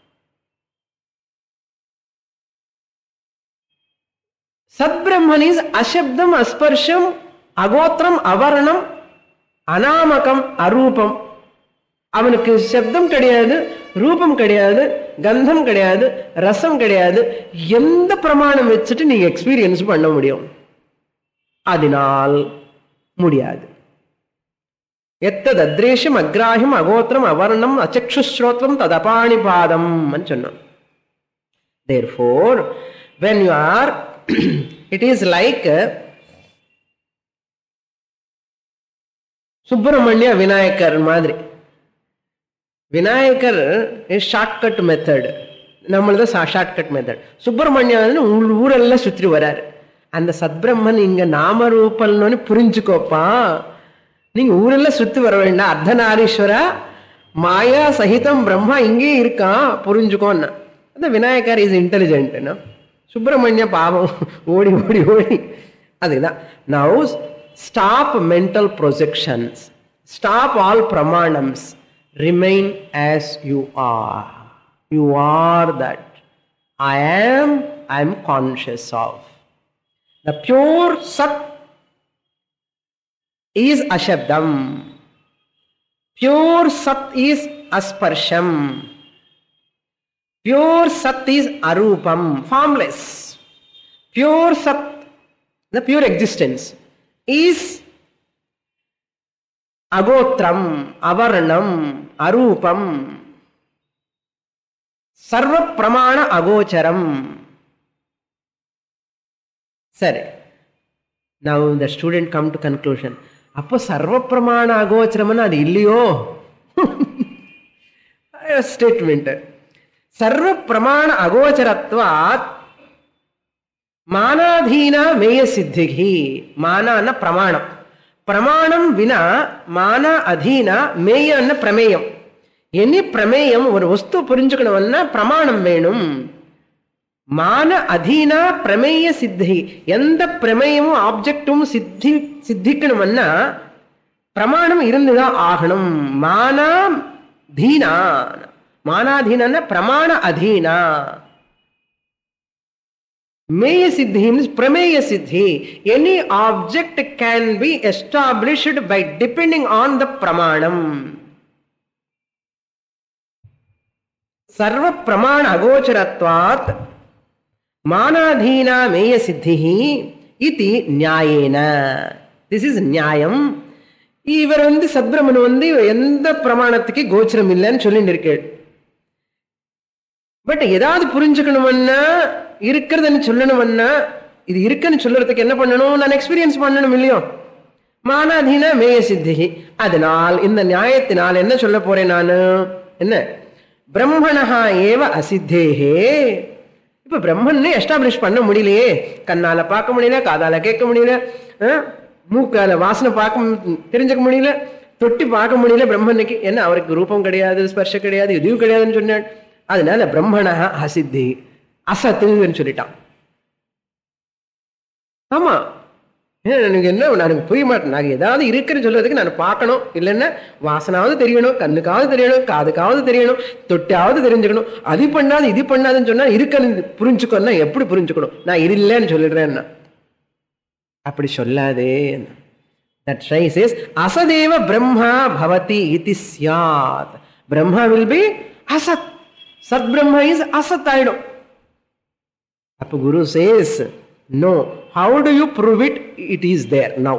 Sadbrahman is ashabdam, asparsham, agotram, avaranam, anamakam, arupam. அவனுக்கு சப்தம் கிடையாது, ரூபம் கிடையாது, கந்தம் கிடையாது, ரசம் கிடையாது. எந்த பிரமாணம் வச்சுட்டு நீங்க எக்ஸ்பீரியன்ஸ் பண்ண முடியும்? அதனால் முடியாது. எத்தது அத்ரேஷம் அக்ராஹியம் அகோத்திரம் அவர்ணம் அச்சக்ஷுஸ்ரோத்ரம் ததபாணிபாதம் சொன்னோம். Therefore, when you are, it is like Subramanya Vinayagar மாதிரி. விநாயகர் ஷார்ட்கட் மெத்தட், நம்மளது ஷார்ட்கட் மெத்தட். சுப்பிரமணியன் ஊரெல்லாம் சுற்றி வராரு. அந்த சத்பிரம்மன் இங்க நாமரூபல்னு புரிஞ்சுக்கோப்பா, நீங்க ஊரெல்லாம் சுத்தி வர வேண்டாம். அர்த்தநாரீஸ்வரா மாயா சகிதம் பிரம்மா இங்கே இருக்கான், புரிஞ்சுக்கோன்னா. அந்த விநாயகர் இஸ் இன்டெலிஜென்ட். சுப்பிரமணிய பாவம் ஓடி ஓடி ஓடி. அதுதான் now stop mental projections, stop all pramanams, remain as you are. You are that. I am, I am conscious of. The pure Sat is Ashabdam. Pure Sat is Asparsham. Pure Sat is Arupam, formless. Pure Sat, the pure existence, is Agotram, Avarnam, Arupam, Sarva Pramana Agocharam. Sir, now the student come to conclusion. Appo Sarva Pramana Agocharamana adi illiyo? Statement. Sarva Pramana Agocharatvat Manadhina Meya Siddhighi. Mana na Pramana. Pramanam vina Mana Adhina Meya na Prameyam. Any Prameyam or Vastu Purinchukanavana Pramanam Venum. Mana Adhina Prameya Siddhi. Yanda Prameyamu Objectum Siddhi Siddhikanavanna Pramanam Irundida Ahanam. Mana Dhina. Mana Dhina na Pramana Adhina. Meya Siddhi means Prameya Siddhi. Any object can be established by depending on the Pramanam. Sarva Pramana Agocharatvat Manadhina Meya Siddhihi iti Nyayena. This is Nyayam. இவர் வந்து சத்பிரமன் வந்து எந்த பிரமாணத்துக்கு கோச்சரம் இல்லைன்னு சொல்லிட்டு இருக்காரு. But ஏதாவது புரிஞ்சுக்கணும்னா இருக்கிறதுன்னு சொல்லணும்னா இது இருக்குன்னு சொல்றதுக்கு என்ன பண்ணணும்? நான் எக்ஸ்பீரியன்ஸ் பண்ணணும் இல்லையோ? மானாதீன மேய சித்தி. அதனால் இந்த நியாயத்தினால் என்ன சொல்ல போறேன் நானு? என்ன? பிரம்மணஹா ஏவ அசித்தேஹே. இப்ப பிரம்மன்னு எஸ்டாப்ளிஷ் பண்ண முடியலையே. கண்ணால பார்க்க முடியல, காதால கேட்க முடியல, மூக்கால வாசனை பார்க்க தெரிஞ்சுக்க முடியல, தொட்டி பார்க்க முடியல பிரம்மனுக்கு. என்ன, அவருக்கு ரூபம் கிடையாது, ஸ்பர்ஷம் கிடையாது, எதுவும் கிடையாதுன்னு சொன்னாள். அதனால பிரம்மணஹா அசித்தி, அசத்துன்னு சொல்லிட்டான். ஆமா, எனக்கு என்ன, எனக்கு புரிய மாட்டேன். நான் ஏதாவது இருக்குன்னு சொல்றதுக்கு நான் பார்க்கணும், இல்லைன்னா வாசனாவது தெரியணும், கண்ணுக்காவது தெரியணும், காதுக்காவது தெரியணும், தொட்டாவது தெரிஞ்சுக்கணும். அது பண்ணாது இது பண்ணாதுன்னு சொன்னா இருக்குன்னு புரிஞ்சுக்கணும்னா எப்படி புரிஞ்சுக்கணும்? நான் இது இல்லைன்னு சொல்லிடுறேன்னா அப்படி சொல்லாதே. That Shai says, Asadeva Brahma Bhavati iti syat. Brahma will be Asat. Sat Brahma is Asat idol. Appa Guru says, no. How do you prove it? It is there now.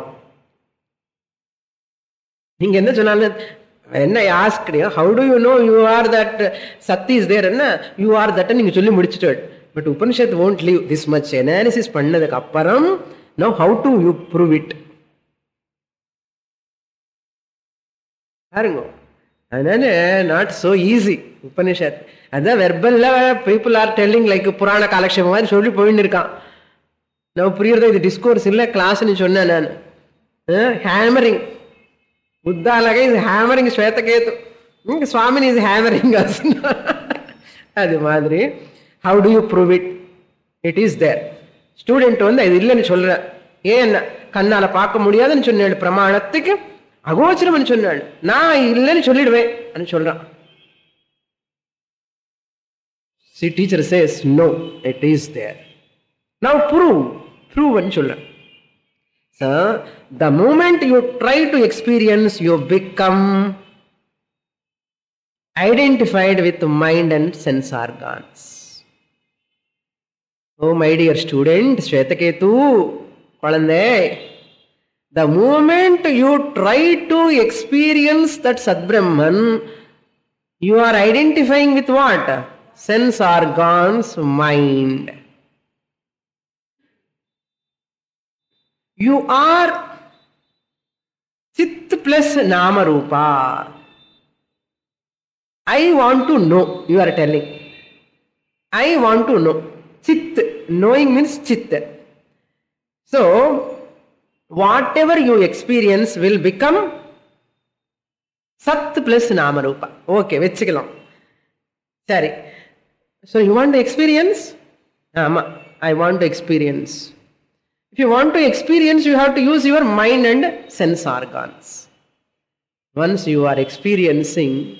நீங்க என்ன சொன்னாலும் என்ன ஆஸ்கடியா, how do you know you are that Sat is there? என்ன you are that நீங்க சொல்லி முடிச்சிட்டு. But Upanishad won't leave this much analysis பண்ணதுக்கு அப்புறம் now how do you prove it? பாருங்க, அதனால நாட் சோ ஈஸி உபனிஷத். அதான் வெர்பல்ல பீப்புள் ஆர் டெல்லிங் லைக் புராண காலக்ஷேபம் மாதிரி சொல்லி போயின்னு இருக்கான். நான் புரியுறதா? இது டிஸ்கோர்ஸ் இல்லை, கிளாஸ்ன்னு சொன்னேன் நான். ஹேமரிங் புத்தாலக is hammering Svetaketu, Swamini is hammering us. அது மாதிரி how do you prove it? It is there. Student வந்து இது இல்லைன்னு சொல்ற. ஏன் கண்ணால பார்க்க முடியாதுன்னு சொன்ன பிரமாணத்துக்கு அகோச்சரம் சொன்னாள், நான் இல்லைன்னு சொல்லிடுவேன் சொல்றான். See, teacher says no, it is there. Now prove, prove and சொல்ல. So the moment you try to experience, you become identified with mind and sense organs. Oh my dear student, Shvetaketu, Kalande, the moment you try to experience that Sadbrahman, you are identifying with what? Sense organs, mind. You are Chit plus Nama Rupa. I want to know, you are telling. I want to know. Chit, knowing means Chit. So, whatever you experience will become Sat plus Nama Rupa. Okay, vechikalam. Sorry. So, you want to experience? Ama, I want to experience. If you want to experience, you have to use your mind and sense organs. Once you are experiencing,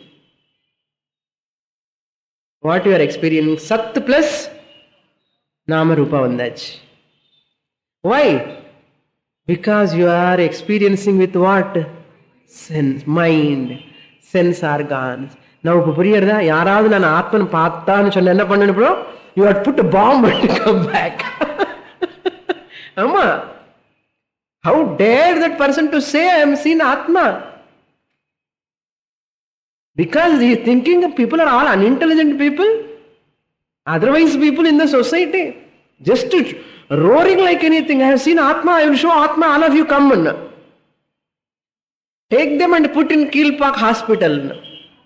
what you are experiencing, Sat plus Namarupa vandachi. Why? Because you are experiencing with what? Sense, mind, sense organs. Now, puriyarda, yaravadu nanu atman paathanu sonna enna pannanu bro? You have to put a bomb and come back. Amma, how dare that person to say I am seen Atma? Because he is thinking people are all unintelligent people. Otherwise, people in the society just roaring like anything. I have seen Atma, I will show Atma, all of you come. Take them and put in Kilpak hospital.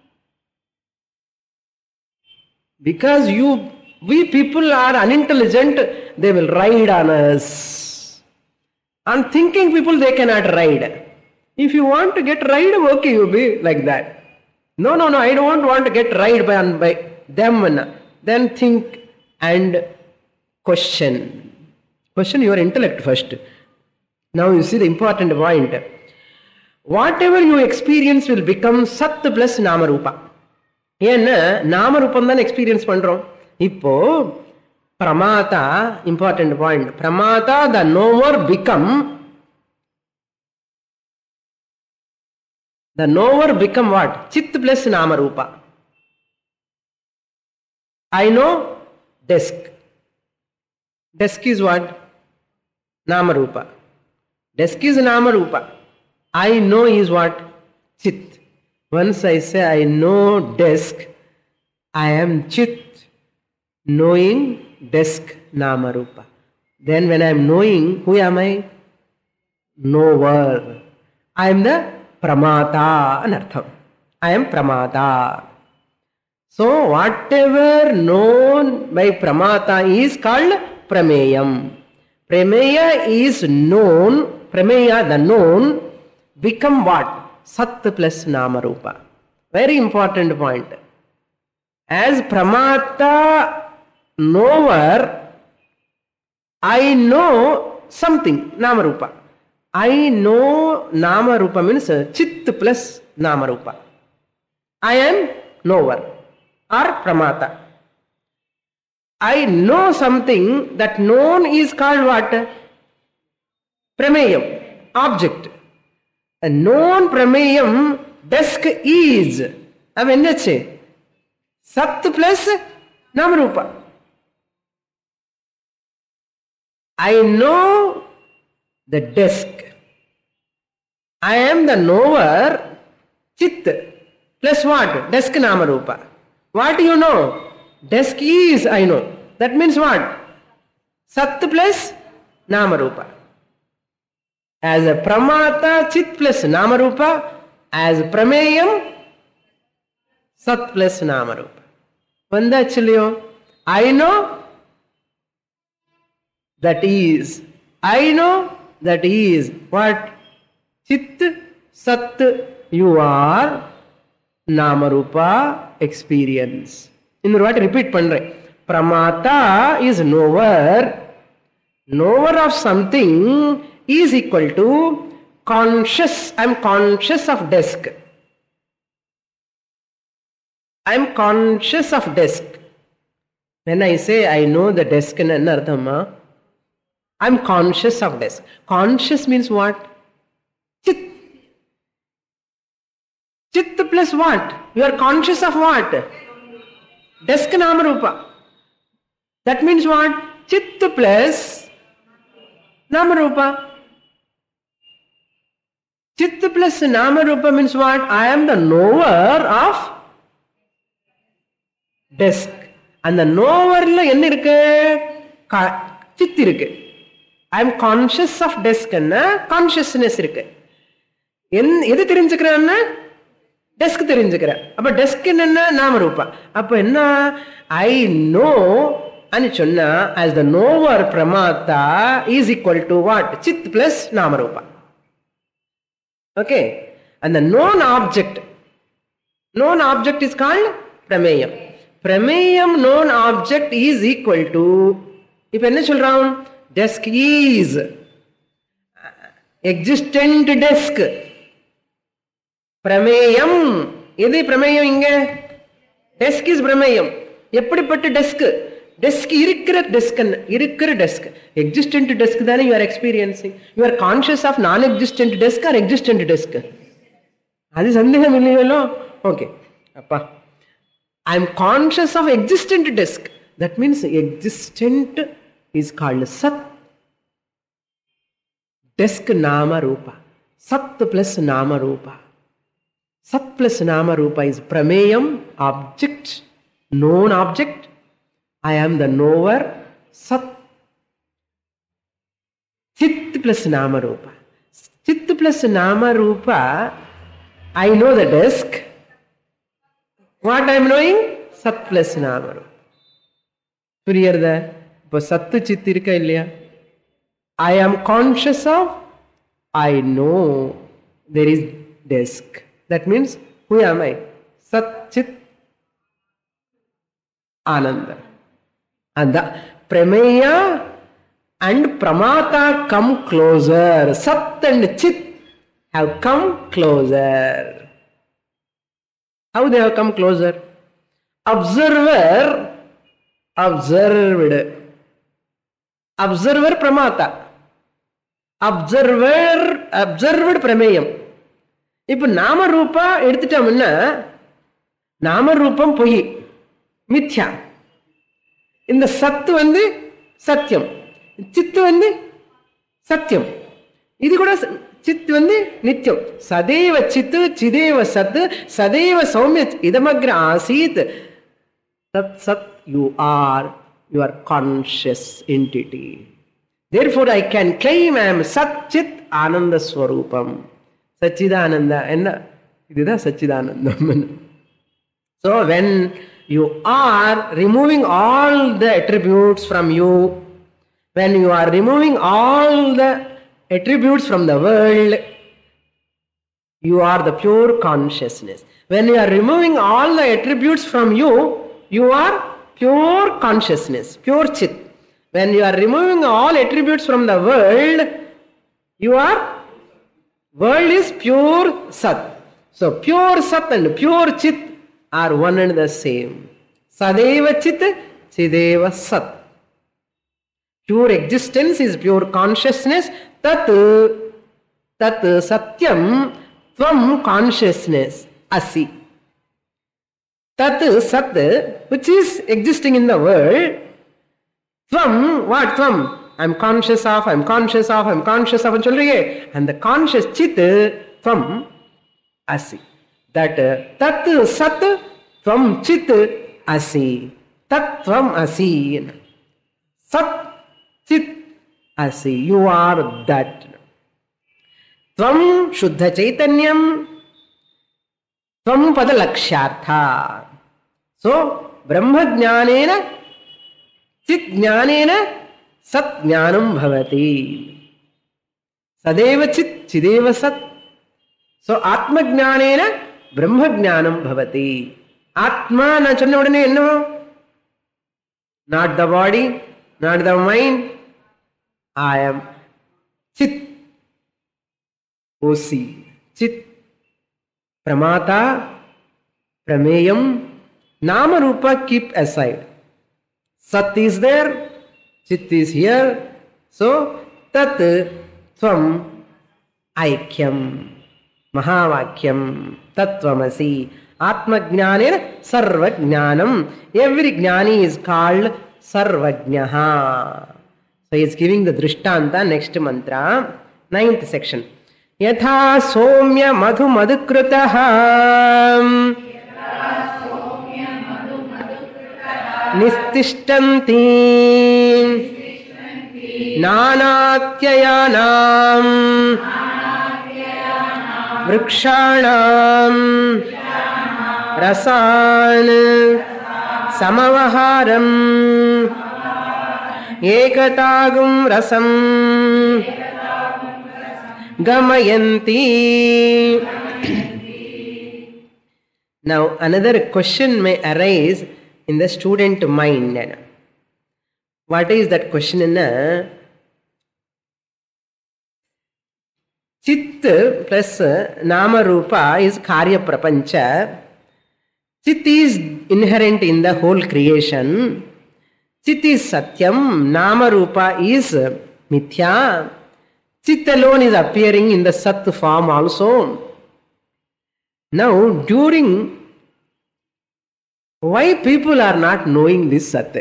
Because you, we people are unintelligent, they will ride on us. And thinking people, they cannot ride. If you want to get ride, okay, you be like that. No, no, no, I don't want to get ride by, by them. Then think and question. Question your intellect first. Now you see the important point. Whatever you experience will become Sat plus Namarupa. Yenna Namarupam than experience pandrom. Ippo Pramata, important point. Pramata, the knower become, the knower become what? Chit plus Namarupa. I know desk. Desk is what? Namarupa. Desk is Namarupa. I know is what? Chit. Once I say I know desk, I am Chit, knowing desk Namarupa. Then when I am knowing, who am I? Knower. I am the Pramata anartham. I am Pramata. So whatever known by Pramata is called Prameyam. Prameya is known, Prameya the known, become what? Sat plus Namarupa. Very important point. As Pramata knower, I know something, Namarupa. I know Namarupa means Chit plus Namarupa. I am knower or Pramata. I know something, that known is called what? Prameyam, object. A known Prameyam, desk is. Avennache. Sat plus Namarupa. I know the desk. I am the knower, Chit plus what? Desk Namarupa. What do you know? Desk is, I know. That means what? Sat plus Namarupa. As a Pramata, Chit plus Namarupa. As a Prameyam, Sat plus Namarupa. Vandachaliyo. I know that is. I know that is. What? Chit, Sat, you are Namarupa experience. In the what? Repeat pandre. Pramata is knower. Knower of something is equal to conscious. I am conscious of desk. I am conscious of desk. When I say I know the desk in anarthama, I am conscious of desk. Conscious means what? Chit. Chit plus what? You are conscious of what? Desk Namarupa. That means what? Chit plus Namarupa. Chit plus Namarupa means what? I am the knower of desk. And the knower la enna irukku? Chit irukku. I am conscious of desk enna consciousness irukku. En edu therinjikranna? Desk therinjikran. Appo desk enna? Namarupa. Appo enna? I know ani sonna as the knower Pramata is equal to what? Chit plus Namarupa. Okay. And the known object, known object is called Prameyam. Prameyam known object is equal to, இப்ப என்ன சொல்றான்? Desk is existent desk. Prameyam. எது பிரமேயம் இங்க? Desk is பிரமேயம். எப்படிப்பட்ட desk? Desk இருக்கிற desk, இருக்கிற டெஸ்க், எக்ஸிஸ்டன்ட் டெஸ்க் தானே you are experiencing. You are conscious of non existent desk or existent desk? அது சந்தேகம் இல்லையோ? ஓகே அப்பா, I am conscious of existent desk. That means existent is called சத். Desk நாம ரூபா, சத் பிளஸ் நாம ரூபா. Sat plus Nama Rupa is Prameyam, object, known object. I am the knower, Sat. Chit plus Nama Rupa. Chit plus Nama Rupa, I know the desk. What I am knowing? Sat plus Nama Rupa. Puriyarda? Ipo Sattu Chit irukka illaya? I am conscious of, I know there is desk. That means, who am I? Sat, Chit, Ananda. And the Prameya and Pramata come closer. Sat and Chit have come closer. How they have come closer? Observer, observed. Observer Pramata. Observer, observed Prameyam. இப்ப நாம ரூபா எடுத்துட்டோம்னா, நாம ரூபம் பொய், மித்யா. இந்த சத்து வந்து சத்தியம், சித்து வந்து சத்தியம், இது கூட சித் வந்து நித்தியம். சதைவ சித்து சிதேவ சத்து சதைவ சௌமிய இதமக்ர ஆசீத். தத் சத் you are, you are conscious entity. Therefore I can claim I am Sat Chit Ananda Swarupam. Sachidananda. என்ன இதுதான் சச்சிதானந்தம். So when you are removing all the attributes from you, when you are removing all the attributes from the world, you are the pure consciousness. When you are removing all the attributes from you, you are pure consciousness, pure chit. When you are removing all attributes from the world, you are, world is pure sat. So pure sat and pure chit are one and the same. Sadeva chit, chideva sat. Pure existence is pure consciousness. Tat, tat satyam, tvam consciousness, asi. Tat sat, which is existing in the world. Tvam, what tvam? I'm conscious of, I'm conscious of, I'm conscious of, and the conscious chit, tvam asi. That tat sat, tvam chit asi. Tat tvam asi. Sat chit asi. You are that. Tvam shuddha chaitanyam, tvam pada lakshyartha. So, brahma jnanena chit jnanena sat jnanam bhavati. Sadeva chit chideva sat. So atma jnanena brahma jnanam bhavati. Atma na சொன்ன உடனே என்ன? Not the body, not the mind. I am chit. Osi. Chit. Pramata. Prameyam. Nama rupa keep aside. Sat is there, Chit is here. So, Tat Tvam Aikyam Mahavakyam Tatvamasi Atma Jnanena Sarva Jnanam. Every Jnani is called Sarvajnaha. So, he is giving the Drishtanta, next mantra, ninth section. Yatha Somya Madhu Madhukrutaha Nistishtanti Nanatyyanam Vrikshanam Rasan Samavaharam Ekatagum Rasam Gamayanti. Now another question may arise in the student mind. What is that question? Chit plus Nama Rupa is Karya Prapancha. Chit is inherent in the whole creation. Chit is Satyam. Nama Rupa is Mithya. Chit alone is appearing in the Sat form also. Now, during why people are not knowing this Sat?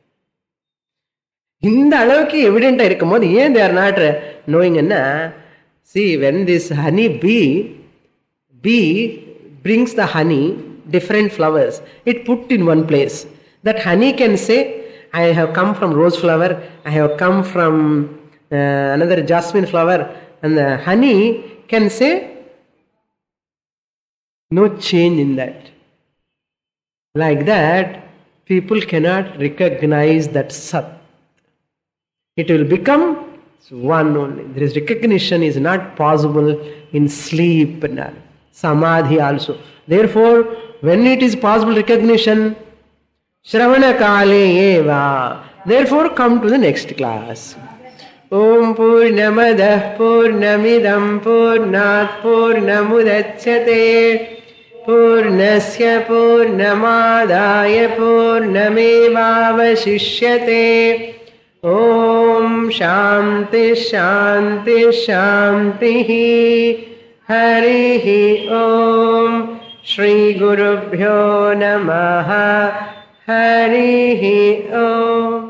இந்த அளவுக்கு எவிடென்ட்டா இருக்கும்போது ஏன் they are not knowing என்ன? See, when this honey bee bee brings the honey, different flowers, it put in one place. That honey can say, I have come from rose flower, I have come from uh, another jasmine flower, and the honey can say no change in that. Like that, people cannot recognize that Sat. It will become one only. There is recognition is not possible in sleep, samadhi also. Therefore, when it is possible recognition, Shravana Kale Eva. Therefore, come to the next class. Om Purnamadah Purnamidam Purnat Purnamudachyate Purnasya Purnamadaya Purnamevavashishyate. Om Shanti Shanti Shanti Harihi Om Shri Gurubhyo Namaha Harihi Om.